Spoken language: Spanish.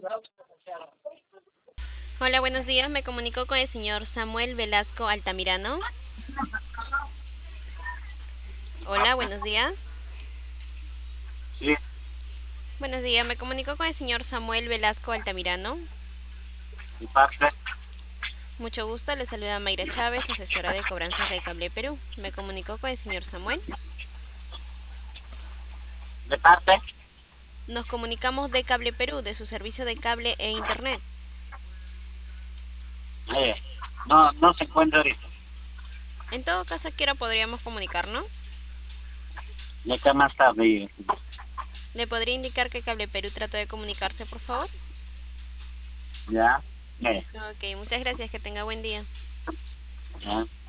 Hola, buenos días. Me comunico con el señor Samuel Velasco Altamirano. Hola, buenos días. Sí, Buenos días, me comunico con el señor Samuel Velasco Altamirano. de parte, Mucho gusto, le saluda Mayra Chávez, asesora de cobranzas de Cable Perú. Me comunico con el señor Samuel. de parte, Nos comunicamos de Cable Perú, de su servicio de cable e internet. eh, no se encuentra ahorita. En todo caso, quiera podríamos comunicarnos. De acá más tarde, ¿Le podría indicar que Cable Perú trató de comunicarse, por favor? ya, Ok, muchas gracias, que tenga buen día. ya.